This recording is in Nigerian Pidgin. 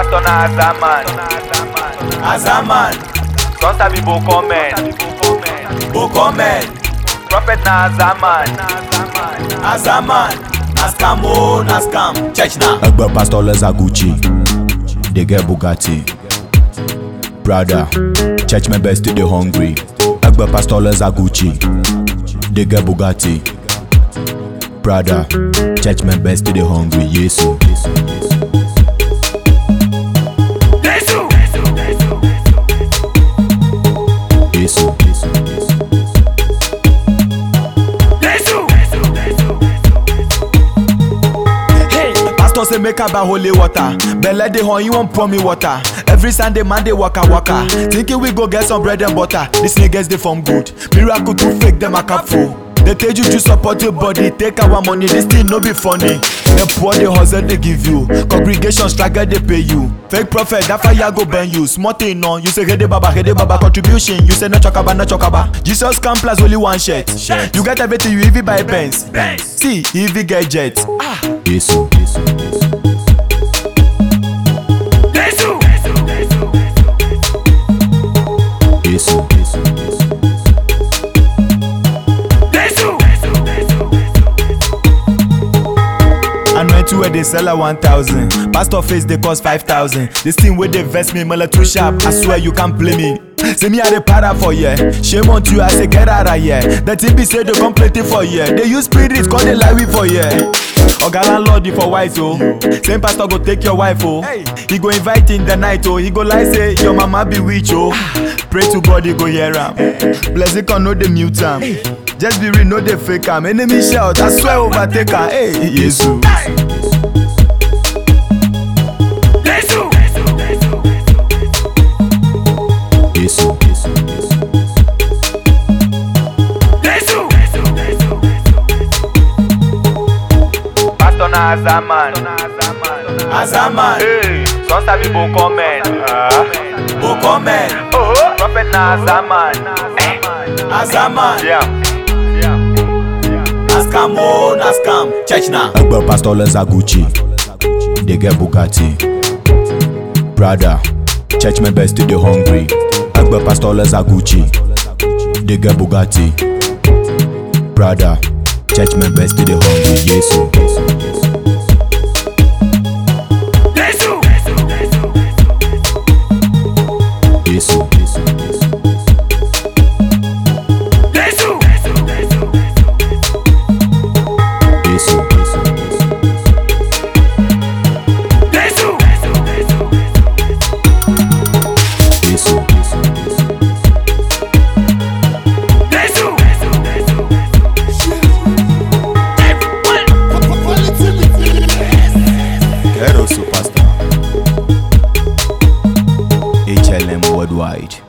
Pastor na Azaman. Don't sabi Bokomen. Prophet na Azaman. Naskam. Church na. Egbe pastor les a Gucci. They get Bugatti. Brother, church members still they hungry. Egbe pastor les a Gucci. They get Bugatti. Brother, church members still they hungry. Yesu. Say make a buy holy water. Belle dey hon, you won't pour me water. Every Sunday, Monday, waka. Thinking we go get some bread and butter. These niggas they form good. Miracle too fake, them a cap full. They tell you to support your body, take our money. This thing no be funny. The poor they hustle they give you. Congregation struggle they pay you. Fake prophet that fire go burn you. Small thing no, you say hede baba contribution. You say no chokaba. Jesus come plus only one shirt. You get everything you even buy Benz. See, he even get jet. Yesu. Anointing where they sell at 1,000. Pastor face they cost 5,000. This thing where they vest me, mela too sharp. I swear you can't play me. Say me a the para for ye. Shame on you, I say get out of here. The TV say they complete it for ye. They use spirits, call they lie with for ye. Oga landlord for white oh. Same pastor go take your wife oh. He go invite in the night oh. He go like say your mama be witch oh. Pray to God he go hear am. Blessing can know the mute am. Just be real, no the fake am. Enemy shout, I swear overtake am. Hey, Yesu. Pastor na Azaman. Hey, don't sabi Bokomen. Prophet na Azaman. Yeah. Naskam. Church na. Egbe pastor les a Gucci. They get Bugatti. Brother, church members still they hungry. Egbe pastor les a Gucci. They get Bugatti. Brother, church members still they hungry. Yesu. Superstar HLM Worldwide.